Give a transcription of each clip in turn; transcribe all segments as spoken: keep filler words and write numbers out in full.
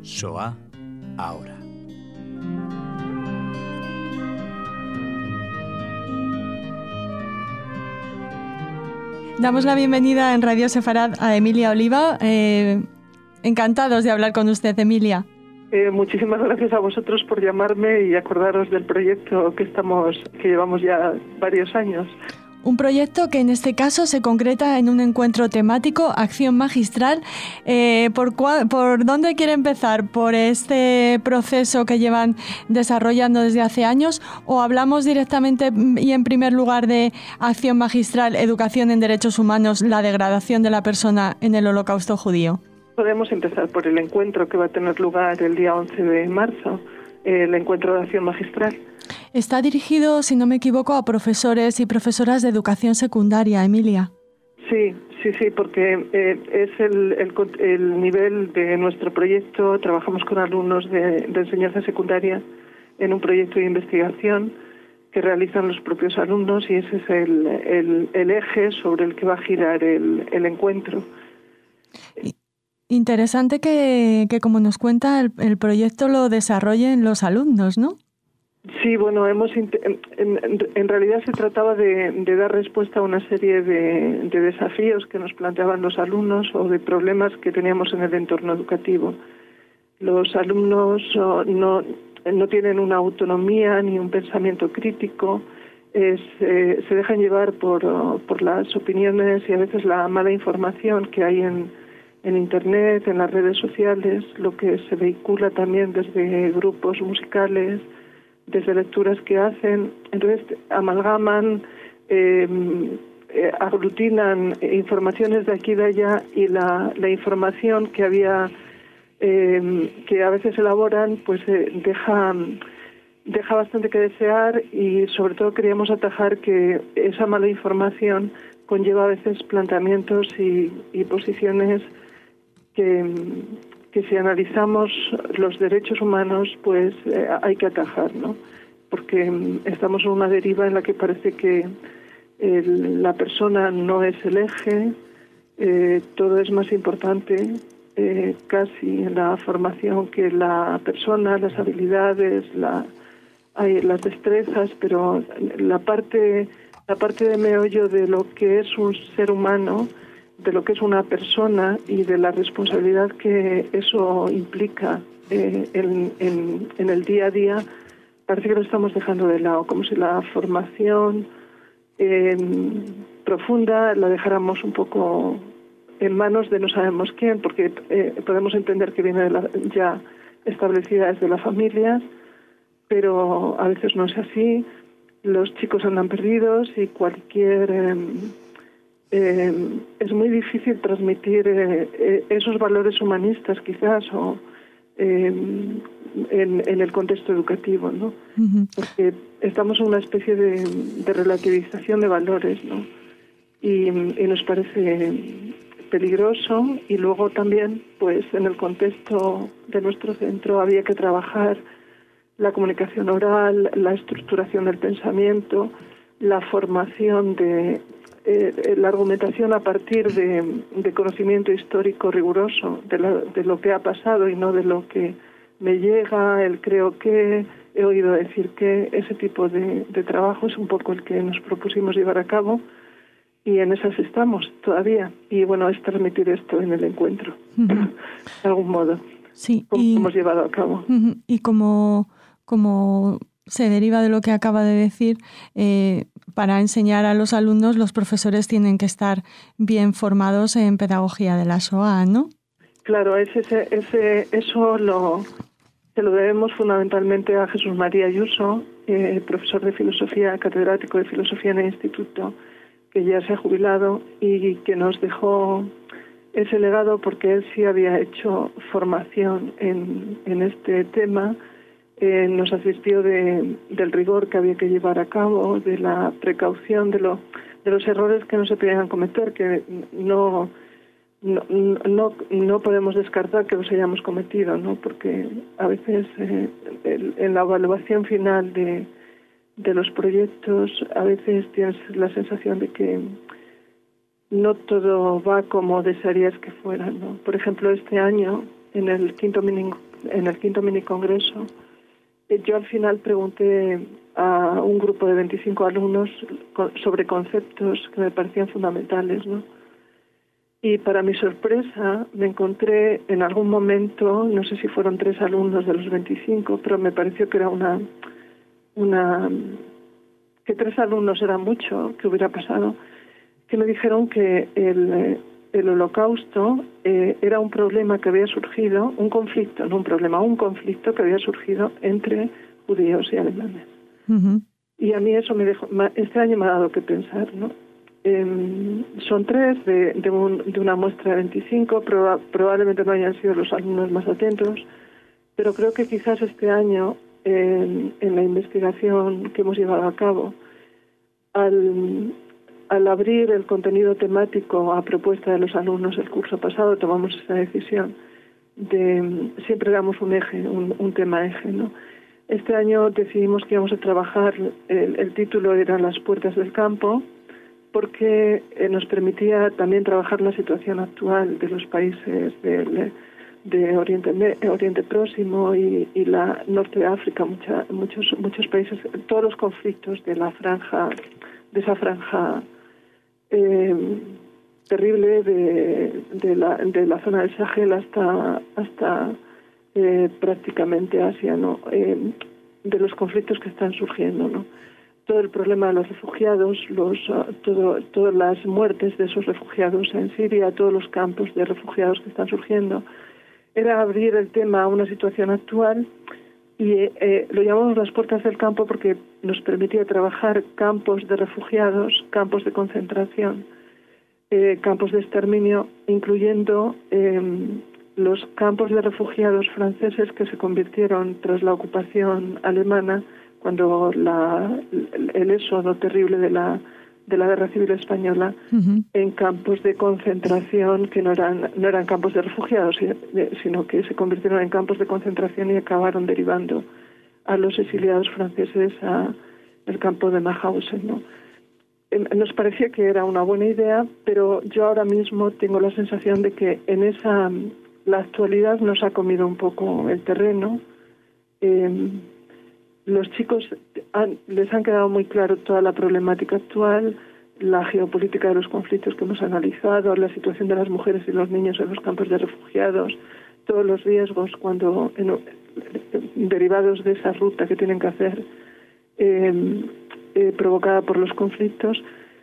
Shoah ahora. Damos la bienvenida en Radio Sefarad a Emilia Oliva. Eh, encantados de hablar con usted, Emilia. Eh, muchísimas gracias a vosotros por llamarme y acordaros del proyecto que estamos, que llevamos ya varios años. Un proyecto que en este caso se concreta en un encuentro temático, Acción Magistral. Eh, ¿por, cuál, ¿Por dónde quiere empezar? ¿Por este proceso que llevan desarrollando desde hace años? ¿O hablamos directamente y en primer lugar de Acción Magistral, Educación en Derechos Humanos, la degradación de la persona en el Holocausto judío? Podemos empezar por el encuentro que va a tener lugar el día once de marzo, el encuentro de Acción Magistral. Está dirigido, si no me equivoco, a profesores y profesoras de educación secundaria, Emilia. Sí, sí, sí, porque eh, es el, el, el nivel de nuestro proyecto. Trabajamos con alumnos de, de enseñanza secundaria en un proyecto de investigación que realizan los propios alumnos y ese es el, el, el eje sobre el que va a girar el, el encuentro. Interesante que, que como nos cuenta, el, el proyecto lo desarrollen los alumnos, ¿no? Sí, bueno, hemos en, en, en realidad se trataba de, de dar respuesta a una serie de, de desafíos que nos planteaban los alumnos o de problemas que teníamos en el entorno educativo. Los alumnos no, no tienen una autonomía ni un pensamiento crítico, es, eh, se dejan llevar por, por las opiniones y a veces la mala información que hay en, en Internet, en las redes sociales, lo que se vehicula también desde grupos musicales, desde lecturas que hacen. Entonces amalgaman, eh, eh, aglutinan informaciones de aquí y de allá y la, la información que había eh, que a veces elaboran pues eh, deja deja bastante que desear y sobre todo queríamos atajar que esa mala información conlleva a veces planteamientos y, y posiciones que que si analizamos los derechos humanos, pues eh, hay que atajar, ¿no? Porque eh, estamos en una deriva en la que parece que el, la persona no es el eje, eh, todo es más importante, eh, casi en la formación que la persona, las habilidades, la, hay las destrezas, pero la parte, la parte de meollo de lo que es un ser humano, de lo que es una persona y de la responsabilidad que eso implica eh, en, en, en el día a día, parece que lo estamos dejando de lado, como si la formación eh, profunda la dejáramos un poco en manos de no sabemos quién, porque eh, podemos entender que viene de la, ya establecida desde las familias, pero a veces no es así. Los chicos andan perdidos y cualquier... Eh, Eh, es muy difícil transmitir eh, eh, esos valores humanistas quizás o eh, en, en el contexto educativo, ¿no? Uh-huh. Porque estamos en una especie de, de relativización de valores, ¿no? Y, y nos parece peligroso y luego también pues en el contexto de nuestro centro había que trabajar la comunicación oral, la estructuración del pensamiento, la formación de Eh, la argumentación a partir de, de conocimiento histórico riguroso de, la, de lo que ha pasado y no de lo que me llega, el creo que, he oído decir que, ese tipo de, de trabajo es un poco el que nos propusimos llevar a cabo y en esas estamos todavía. Y bueno, es transmitir esto en el encuentro, uh-huh. de algún modo, sí, como y, hemos llevado a cabo. Uh-huh. Y como, como se deriva de lo que acaba de decir, eh, para enseñar a los alumnos, los profesores tienen que estar bien formados en pedagogía de la Shoah, ¿no? Claro, ese, ese, ese, eso lo, se lo debemos fundamentalmente a Jesús María Ayuso, eh, profesor de filosofía, catedrático de filosofía en el instituto, que ya se ha jubilado y que nos dejó ese legado porque él sí había hecho formación en, en este tema. Eh, nos asistió de, del rigor que había que llevar a cabo, de la precaución, de, lo, de los errores que no se podían cometer, que no, no, no, no podemos descartar que los hayamos cometido, ¿no? Porque a veces eh, el, en la evaluación final de, de los proyectos, a veces tienes la sensación de que no todo va como desearías que fuera, ¿no? Por ejemplo, este año, en el quinto mini, en el quinto minicongreso, eh, yo al final pregunté a un grupo de veinticinco alumnos sobre conceptos que me parecían fundamentales, ¿no? Y para mi sorpresa me encontré en algún momento, no sé si fueron tres alumnos de los veinticinco, pero me pareció que era una, una que tres alumnos era mucho, que hubiera pasado, que me dijeron que el, el holocausto eh, era un problema que había surgido, un conflicto, no un problema, un conflicto que había surgido entre judíos y alemanes. Uh-huh. Y a mí eso me dejó, este año me ha dado que pensar, ¿no? Eh, son tres de, de, un, de una muestra de veinticinco, proba, probablemente no hayan sido los alumnos más atentos, pero creo que quizás este año, eh, en la investigación que hemos llevado a cabo, al, al abrir el contenido temático a propuesta de los alumnos el curso pasado, tomamos esa decisión de siempre damos un eje, un, un tema eje, ¿no? Este año decidimos que íbamos a trabajar, el, el título era Las puertas del campo, porque eh, nos permitía también trabajar la situación actual de los países del, de Oriente, Oriente Próximo y, y la Norte de África, mucha, muchos muchos países, todos los conflictos de la franja, de esa franja eh, terrible de, de, la, de la zona del Sahel hasta hasta eh, prácticamente Asia, ¿no? Eh, de los conflictos que están surgiendo, ¿no? Todo el problema de los refugiados, los, uh, todo, todas las muertes de esos refugiados en Siria, todos los campos de refugiados que están surgiendo, era abrir el tema a una situación actual y eh, lo llamamos las puertas del campo porque nos permitía trabajar campos de refugiados, campos de concentración, eh, campos de exterminio, incluyendo eh, los campos de refugiados franceses que se convirtieron tras la ocupación alemana, cuando la, el éxodo terrible de la de la guerra civil española, uh-huh. en campos de concentración que no eran no eran campos de refugiados, sino que se convirtieron en campos de concentración y acabaron derivando a los exiliados franceses a el campo de Mauthausen, ¿no? Nos parecía que era una buena idea, pero yo ahora mismo tengo la sensación de que en esa la actualidad nos ha comido un poco el terreno. Eh, Los chicos han, les han quedado muy claro toda la problemática actual, la geopolítica de los conflictos que hemos analizado, la situación de las mujeres y los niños en los campos de refugiados, todos los riesgos cuando en, derivados de esa ruta que tienen que hacer eh, eh, provocada por los conflictos,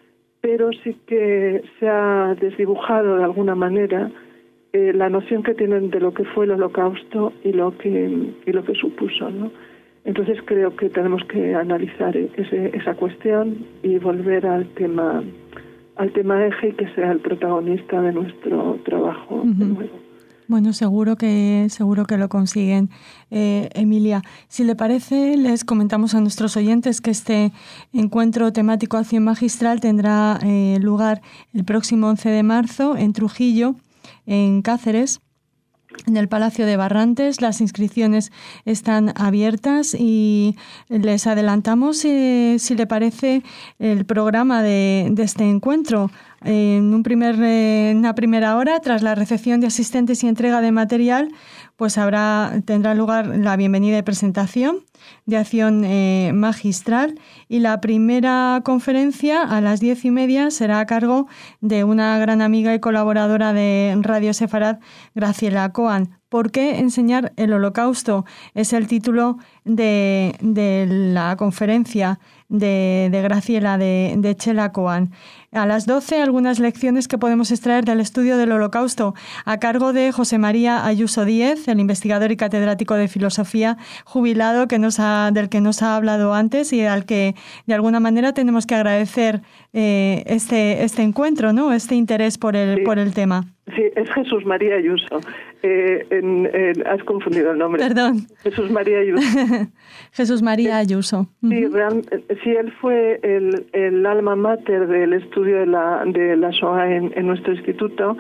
pero sí que se ha desdibujado de alguna manera eh, la noción que tienen de lo que fue el Holocausto y lo que y lo que supuso, ¿no? Entonces creo que tenemos que analizar ese, esa cuestión y volver al tema al tema eje y que sea el protagonista de nuestro trabajo uh-huh. de nuevo. Bueno, seguro que seguro que lo consiguen, eh, Emilia. Si le parece, les comentamos a nuestros oyentes que este encuentro temático Acción Magistral tendrá eh, lugar el próximo once de marzo en Trujillo, en Cáceres, en el Palacio de Barrantes. Las inscripciones están abiertas y les adelantamos, eh, si le parece, el programa de, de este encuentro. En un primer, eh, una primera hora, tras la recepción de asistentes y entrega de material, pues habrá tendrá lugar la bienvenida y presentación de Acción eh, Magistral, y la primera conferencia a las diez y media será a cargo de una gran amiga y colaboradora de Radio Sefarad, Graciela Coan. ¿Por qué enseñar el Holocausto? Es el título de, de la conferencia de, de Graciela, de, de Chela Coan. A las doce, algunas lecciones que podemos extraer del estudio del Holocausto, a cargo de José María Ayuso Díez, el investigador y catedrático de filosofía jubilado que nos ha, del que nos ha hablado antes y al que de alguna manera tenemos que agradecer eh, este, este encuentro, ¿no? Este interés por el, sí. por el tema. Sí, es Jesús María Ayuso. Eh, en, en, has confundido el nombre. Perdón. Jesús María Ayuso. Jesús María Ayuso. Uh-huh. Sí, real, sí, él fue el, el alma mater del estudio de la, de la Shoah en, en nuestro instituto,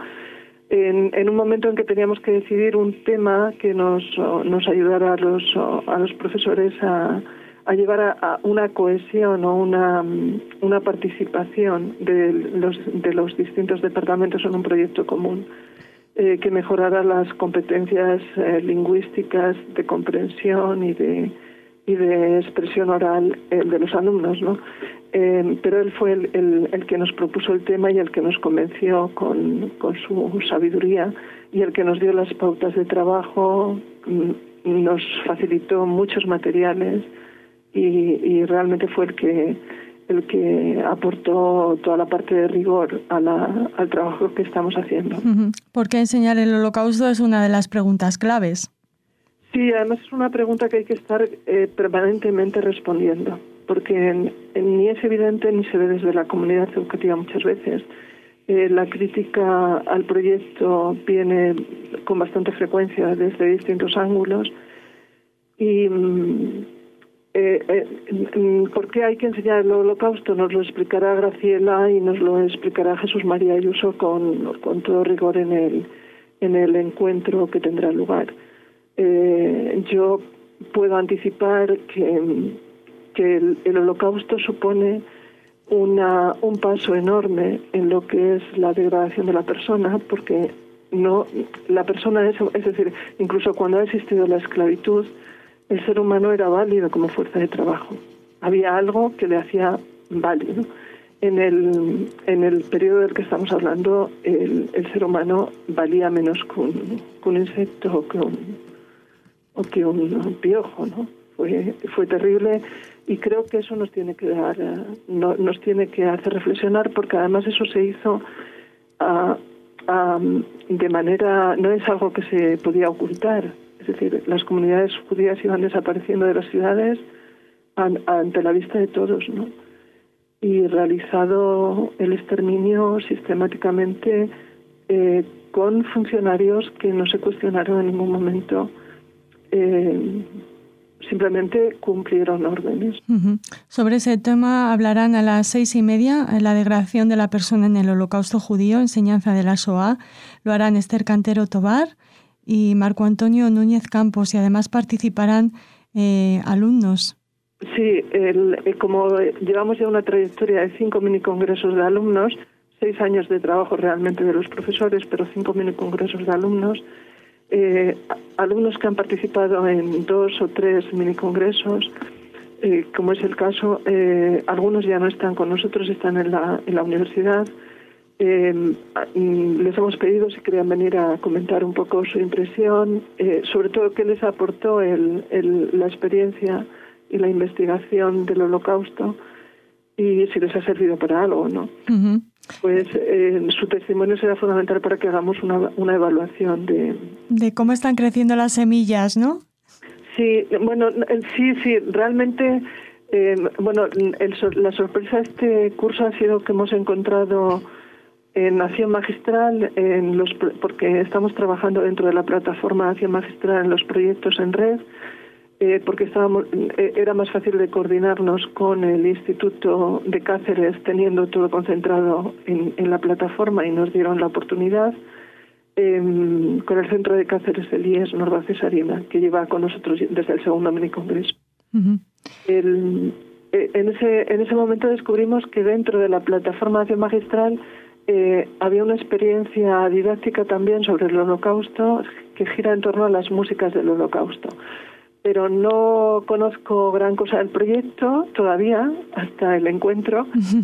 en, en un momento en que teníamos que decidir un tema que nos, nos ayudara a los, a los profesores a, a llevar a, a una cohesión o una, una participación de los, de los distintos departamentos en un proyecto común. eh, que mejorara las competencias eh, lingüísticas de comprensión y de y de expresión oral eh, de los alumnos, ¿no? Eh, pero él fue el, el, el que nos propuso el tema y el que nos convenció con, con su sabiduría y el que nos dio las pautas de trabajo, nos facilitó muchos materiales y, y realmente fue el que el que aportó toda la parte de rigor a la, al trabajo que estamos haciendo. ¿Por qué enseñar el Holocausto? Es una de las preguntas claves. Sí, además es una pregunta que hay que estar eh, permanentemente respondiendo, porque en, en, ni es evidente ni se ve desde la comunidad educativa muchas veces. Eh, la crítica al proyecto viene con bastante frecuencia desde distintos ángulos y eh, eh, ¿por qué hay que enseñar el Holocausto? Nos lo explicará Graciela y nos lo explicará Jesús María Ayuso con, con todo rigor en el, en el encuentro que tendrá lugar. Eh, yo puedo anticipar que, que el, el Holocausto supone una, un paso enorme en lo que es la degradación de la persona, porque no la persona es, es decir, incluso cuando ha existido la esclavitud, el ser humano era válido como fuerza de trabajo. Había algo que le hacía válido. En el, en el periodo del que estamos hablando, el, el ser humano valía menos que un, que un insecto o que un, o que un, un piojo, ¿no? Fue, fue terrible y creo que eso nos tiene que dar, no, nos tiene que hacer reflexionar, porque además eso se hizo uh, um, de manera, no es algo que se podía ocultar. Es decir, las comunidades judías iban desapareciendo de las ciudades an, ante la vista de todos, ¿no? Y realizado el exterminio sistemáticamente eh, con funcionarios que no se cuestionaron en ningún momento, eh, simplemente cumplieron órdenes. Uh-huh. Sobre ese tema hablarán a las seis y media, en la degradación de la persona en el Holocausto judío, enseñanza de la Shoah. Lo harán Esther Cantero Tobar y Marco Antonio Núñez Campos, y además participarán eh, alumnos. Sí, el, como llevamos ya una trayectoria de cinco minicongresos de alumnos, seis años de trabajo realmente de los profesores, pero cinco minicongresos de alumnos, eh, alumnos que han participado en dos o tres minicongresos, eh, como es el caso, eh, algunos ya no están con nosotros, están en la, en la universidad. Eh, les hemos pedido si querían venir a comentar un poco su impresión, eh, sobre todo qué les aportó el, el, la experiencia y la investigación del Holocausto y si les ha servido para algo, ¿no? Uh-huh. Pues eh, su testimonio será fundamental para que hagamos una, una evaluación de... De cómo están creciendo las semillas, ¿no? Sí, bueno, sí, sí, realmente, eh, bueno, el, la sorpresa de este curso ha sido que hemos encontrado en Acción Magistral, en los, porque estamos trabajando dentro de la plataforma Acción Magistral en los proyectos en red, eh, porque estábamos, eh, era más fácil de coordinarnos con el Instituto de Cáceres, teniendo todo concentrado en, en la plataforma, y nos dieron la oportunidad, eh, con el Centro de Cáceres el I E S Norma Cesarina, que lleva con nosotros desde el segundo minicongreso. Uh-huh. El, eh, en, ese, en ese momento descubrimos que dentro de la plataforma Acción Magistral Eh, había una experiencia didáctica también sobre el Holocausto que gira en torno a las músicas del Holocausto. Pero no conozco gran cosa del proyecto todavía, hasta el encuentro,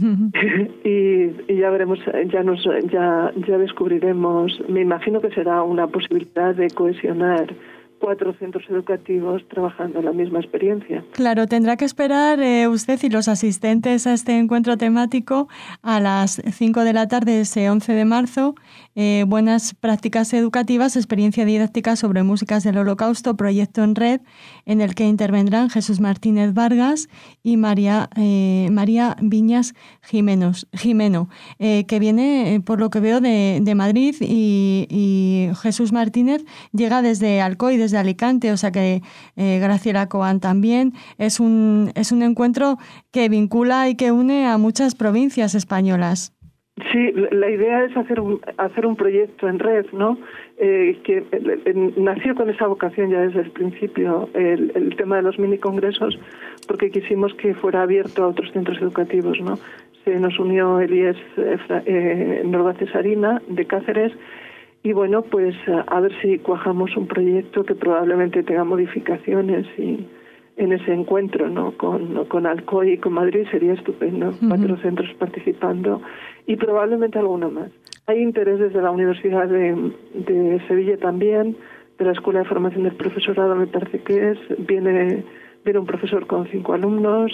y, y ya veremos, ya, nos, ya, ya descubriremos, me imagino que será una posibilidad de cohesionar cuatro centros educativos trabajando en la misma experiencia. Claro, tendrá que esperar eh, usted y los asistentes a este encuentro temático a las cinco de la tarde, ese once de marzo. Eh, buenas prácticas educativas, experiencia didáctica sobre músicas del Holocausto, proyecto en red, en el que intervendrán Jesús Martínez Vargas y María, eh, María Viñas Jimenos, Jimeno, eh, que viene, eh, por lo que veo, de, de Madrid, y, y Jesús Martínez llega desde Alcoy, desde Alicante, o sea que eh, Graciela Coan también. Es un, es un encuentro que vincula y que une a muchas provincias españolas. Sí, la idea es hacer un, hacer un proyecto en red, ¿no? Eh, que eh, nació con esa vocación ya desde el principio, el, el tema de los minicongresos, porque quisimos que fuera abierto a otros centros educativos, ¿no? Se nos unió el I E S eh, eh, Norma Cesarina de Cáceres, y bueno, pues a, a ver si cuajamos un proyecto que probablemente tenga modificaciones y en ese encuentro, ¿no? Con, con Alcoy y con Madrid sería estupendo, uh-huh. Cuatro centros participando y probablemente alguno más. Hay interés desde la Universidad de, de Sevilla también, de la Escuela de Formación del Profesorado me parece que es, viene, viene un profesor con cinco alumnos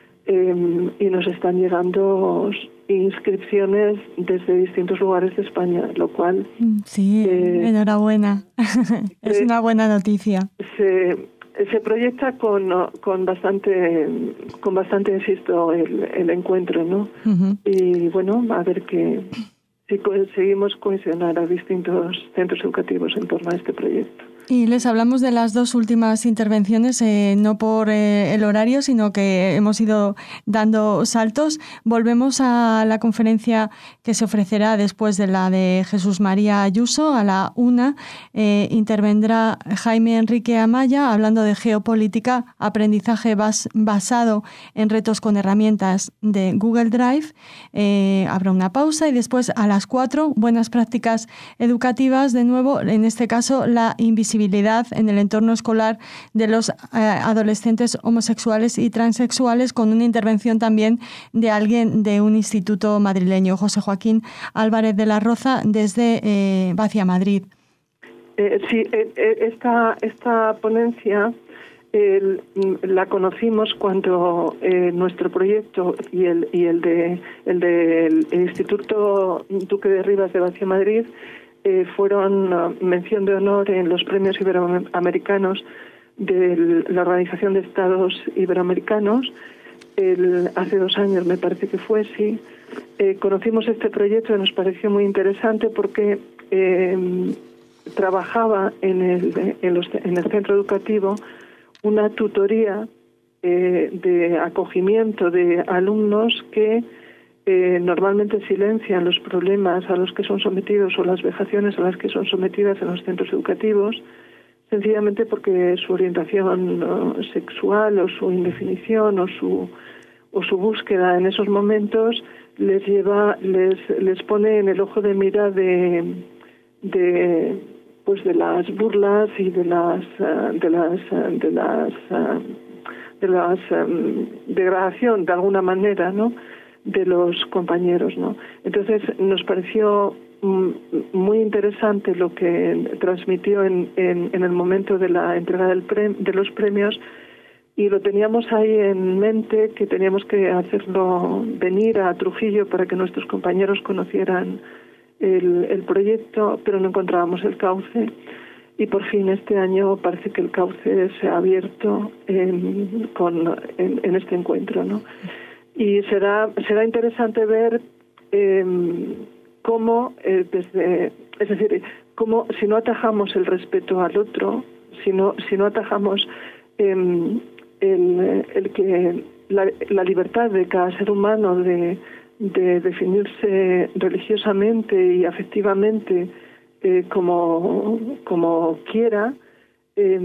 eh, y nos están llegando inscripciones desde distintos lugares de España, lo cual... Sí, eh, enhorabuena. Es una buena noticia. Se, se proyecta con, con bastante, con bastante, insisto, el, el encuentro, ¿no? Uh-huh. Y bueno, a ver qué... si conseguimos cohesionar a distintos centros educativos en torno a este proyecto. Y les hablamos de las dos últimas intervenciones, eh, no por eh, el horario, sino que hemos ido dando saltos. Volvemos a la conferencia que se ofrecerá después de la de Jesús María Ayuso, a la una. Eh, intervendrá Jaime Enrique Amaya hablando de geopolítica, aprendizaje bas- basado en retos con herramientas de Google Drive. Eh, habrá una pausa y después a las cuatro, buenas prácticas educativas, de nuevo, en este caso la invisibilidad en el entorno escolar de los eh, adolescentes homosexuales y transexuales, con una intervención también de alguien de un instituto madrileño, José Joaquín Álvarez de la Roza, desde eh, Vacia Madrid. Eh, sí, eh, esta, esta ponencia eh, la conocimos cuando eh, nuestro proyecto y el y el de el del Instituto Duque de Rivas de Vacia Madrid Eh, fueron uh, mención de honor en los premios iberoamericanos de la Organización de Estados Iberoamericanos. El, hace dos años me parece que fue, sí. Eh, conocimos este proyecto y nos pareció muy interesante porque eh, trabajaba en el, en, los, en el centro educativo una tutoría eh, de acogimiento de alumnos que Eh, normalmente silencian los problemas a los que son sometidos o las vejaciones a las que son sometidas en los centros educativos, sencillamente porque su orientación ¿no? sexual o su indefinición o su o su búsqueda en esos momentos les lleva les les pone en el ojo de mira de de pues de las burlas y de las de las de las de las um, degradación de alguna manera, ¿no?, de los compañeros, ¿no? Entonces nos pareció mm, muy interesante lo que transmitió en, en, en el momento de la entrega del pre- de los premios, y lo teníamos ahí en mente, que teníamos que hacerlo venir a Trujillo para que nuestros compañeros conocieran el, el proyecto, pero no encontrábamos el cauce, y por fin este año parece que el cauce se ha abierto en, con, en, en este encuentro, ¿no? Y será será interesante ver eh, cómo, eh, desde, es decir, cómo si no atajamos el respeto al otro, si no, si no atajamos eh, el, el que la, la libertad de cada ser humano de, de definirse religiosamente y afectivamente eh, como, como quiera, eh,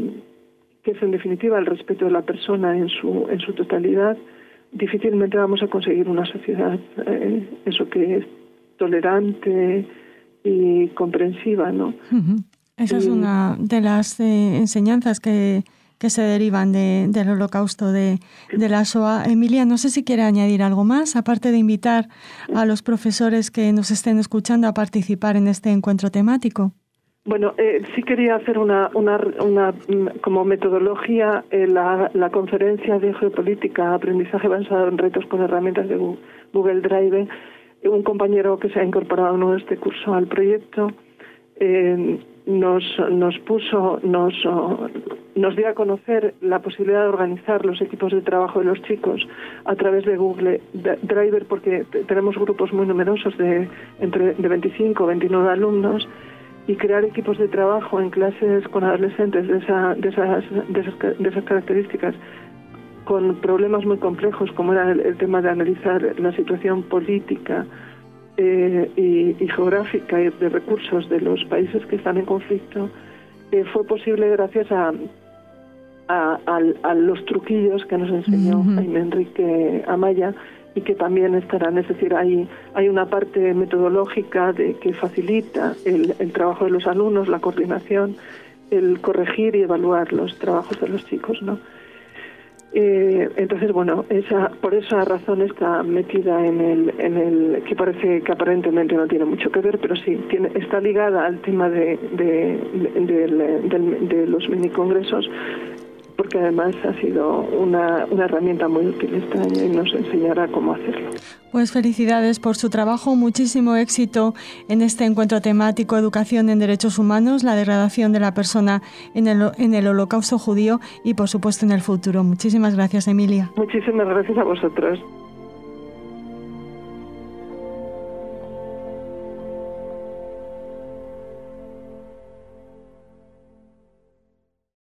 que es en definitiva el respeto de la persona en su en su totalidad, difícilmente vamos a conseguir una sociedad, eh, eso que es tolerante y comprensiva, ¿no? Uh-huh. Esa y, es una de las eh, enseñanzas que, que se derivan de, del holocausto de, de la Shoah. Emilia, no sé si quiere añadir algo más, aparte de invitar a los profesores que nos estén escuchando a participar en este encuentro temático. Bueno, eh, sí quería hacer una, una, una como metodología eh, la, la conferencia de geopolítica, aprendizaje basado en retos con herramientas de Google Drive. Un compañero que se ha incorporado en este curso al proyecto eh, nos nos puso, nos nos dio a conocer la posibilidad de organizar los equipos de trabajo de los chicos a través de Google Drive, porque tenemos grupos muy numerosos de entre de veinticinco o veintinueve alumnos, y crear equipos de trabajo en clases con adolescentes de, esa, de, esas, de, esas, de esas características, con problemas muy complejos como era el, el tema de analizar la situación política eh, y, y geográfica y de recursos de los países que están en conflicto, eh, fue posible gracias a, a, a, a los truquillos que nos enseñó uh-huh. Jaime Enrique Amaya, y que también estarán, es decir, hay, hay una parte metodológica de, que facilita el, el trabajo de los alumnos, la coordinación, el corregir y evaluar los trabajos de los chicos, ¿no? Eh, entonces, bueno, esa, por esa razón está metida en el, en el, que parece que aparentemente no tiene mucho que ver, pero sí, tiene, está ligada al tema de, de, de, de, de, de los minicongresos, porque además ha sido una, una herramienta muy útil este año y nos enseñará cómo hacerlo. Pues felicidades por su trabajo, muchísimo éxito en este encuentro temático Educación en Derechos Humanos, la degradación de la persona en el, en el Holocausto judío y por supuesto en el futuro. Muchísimas gracias, Emilia. Muchísimas gracias a vosotros.